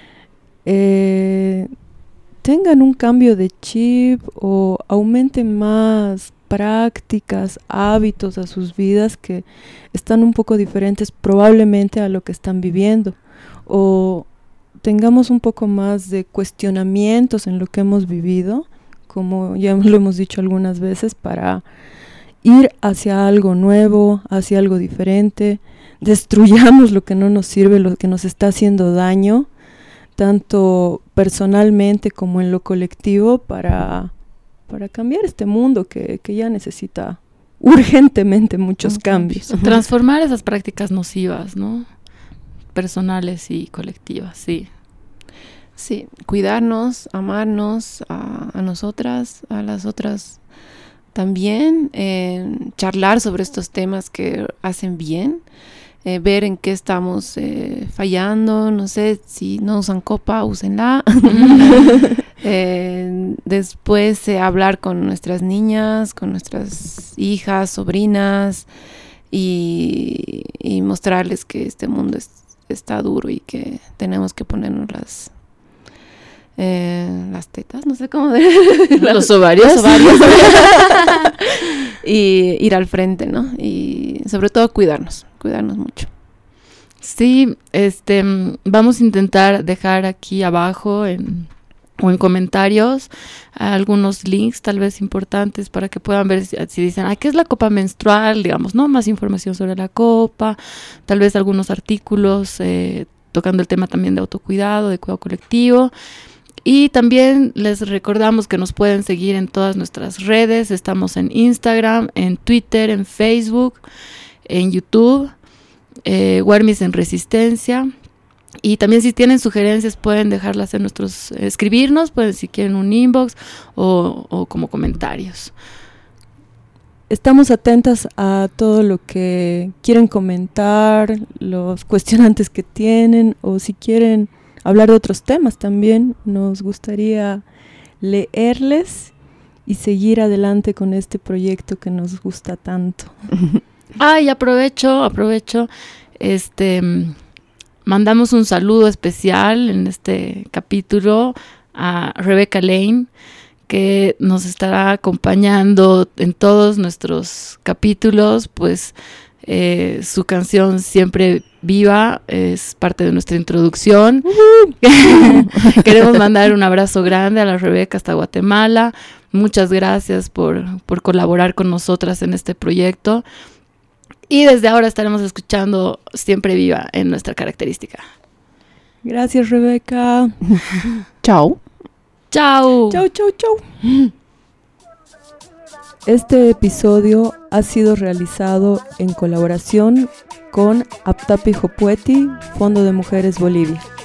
eh, tengan un cambio de chip o aumenten más prácticas, hábitos a sus vidas que están un poco diferentes probablemente a lo que están viviendo, o tengamos un poco más de cuestionamientos en lo que hemos vivido, como ya lo hemos dicho algunas veces, para ir hacia algo nuevo, hacia algo diferente. Destruyamos lo que no nos sirve, lo que nos está haciendo daño, tanto personalmente como en lo colectivo, para, para cambiar este mundo que, que ya necesita urgentemente muchos uh-huh. cambios. Transformar esas prácticas nocivas, ¿no? Personales y colectivas, sí. Sí, cuidarnos, amarnos a, a nosotras, a las otras también, eh, charlar sobre estos temas que hacen bien, eh, ver en qué estamos eh, fallando, no sé, si no usan copa, úsenla. eh, después eh, hablar con nuestras niñas, con nuestras hijas, sobrinas y, y mostrarles que este mundo es, está duro y que tenemos que ponernos las... Eh, las tetas, no sé cómo de los ovarios, los ovarios. Y ir al frente, ¿no? Y sobre todo cuidarnos, cuidarnos mucho. Sí, este, vamos a intentar dejar aquí abajo en, o en comentarios algunos links tal vez importantes para que puedan ver si, si dicen, ah, ¿qué es la copa menstrual? Digamos, ¿no? Más información sobre la copa, tal vez algunos artículos eh, tocando el tema también de autocuidado, de cuidado colectivo. Y también les recordamos que nos pueden seguir en todas nuestras redes. Estamos en Instagram, en Twitter, en Facebook, en YouTube, eh, Huermis en Resistencia. Y también si tienen sugerencias pueden dejarlas en nuestros, eh, escribirnos, pueden si quieren un inbox o, o como comentarios. Estamos atentas a todo lo que quieren comentar, los cuestionantes que tienen, o si quieren hablar de otros temas también. Nos gustaría leerles y seguir adelante con este proyecto que nos gusta tanto. Ah, y aprovecho, aprovecho, este, mandamos un saludo especial en este capítulo a Rebecca Lane, que nos estará acompañando en todos nuestros capítulos, pues eh, su canción Siempre Viva es parte de nuestra introducción. Uh-huh. Queremos mandar un abrazo grande a la Rebeca hasta Guatemala. Muchas gracias por, por colaborar con nosotras en este proyecto. Y desde ahora estaremos escuchando Siempre Viva en nuestra característica. Gracias, Rebeca. Chao. Chao. Chao, chao, chao. Este episodio ha sido realizado en colaboración con Aptapi Jopueti, Fondo de Mujeres Bolivia.